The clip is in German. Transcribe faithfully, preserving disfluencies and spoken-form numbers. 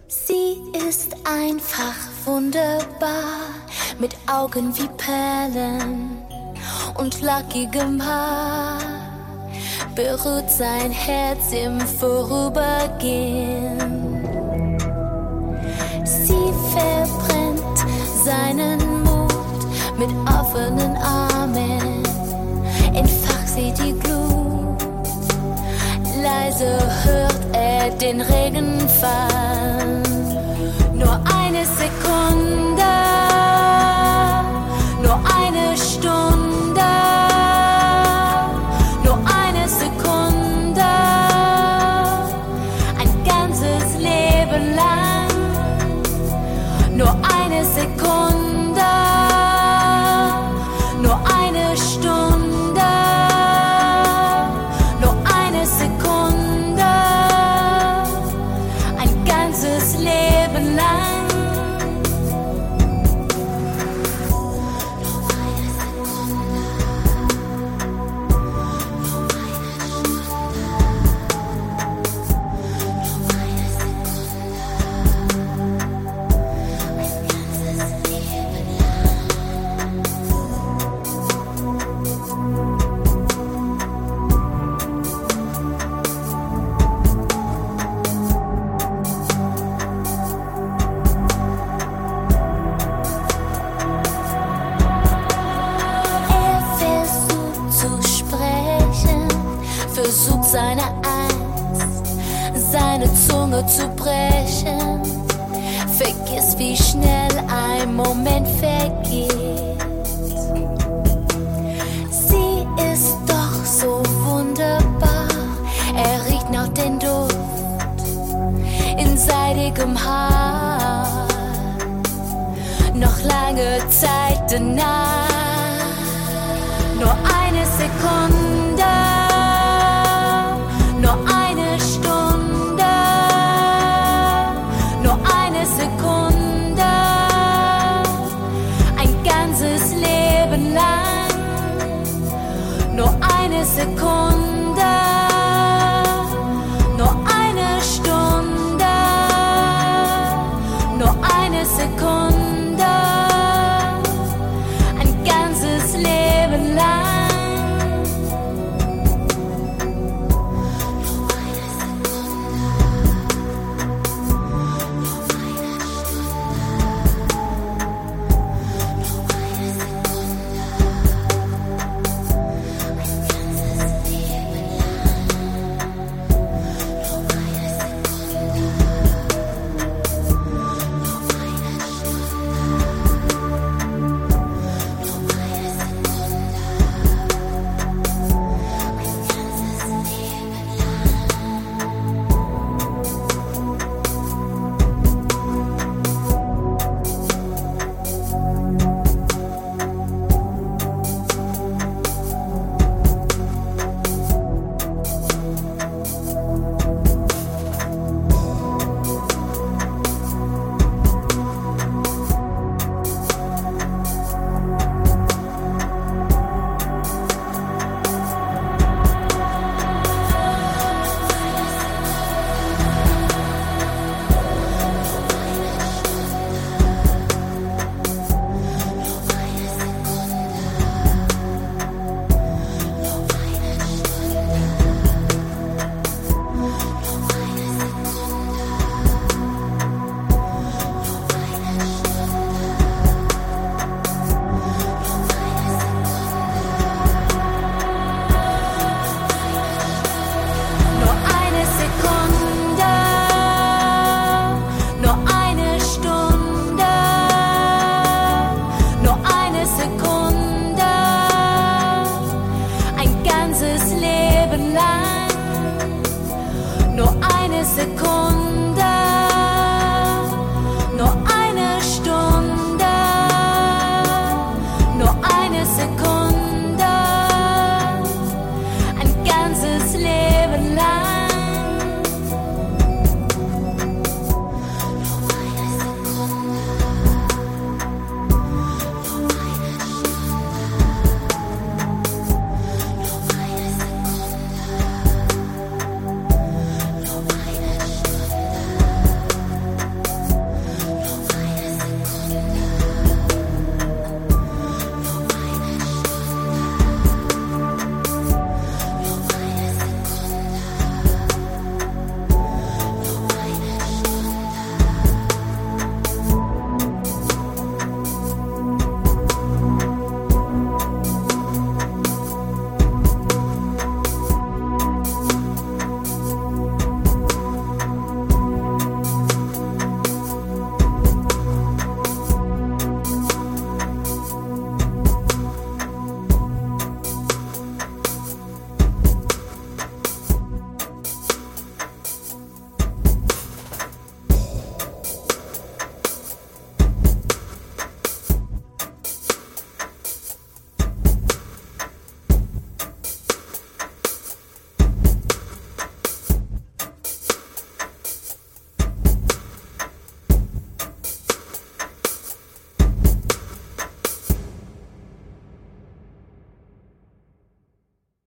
Sie ist einfach wunderbar, mit Augen wie Perlen und lockigem Haar, berührt sein Herz im Vorübergehen. Sie verbrennt seinen Mut mit offenen Armen, entfacht sie die Glut, leise hört er den Regen fallen. Nur eine Sekunde, nur eine Stunde, nur eine Sekunde, ein ganzes Leben lang. Nur eine Sekunde, nur eine Stunde, nur eine Sekunde, ein ganzes Leben lang. Versucht seine Angst, seine Zunge zu brechen. Vergiss, wie schnell ein Moment vergeht. Sie ist doch so wunderbar, er riecht nach dem Duft in seidigem Haar. Noch lange Zeit danach, nur eine Sekunde.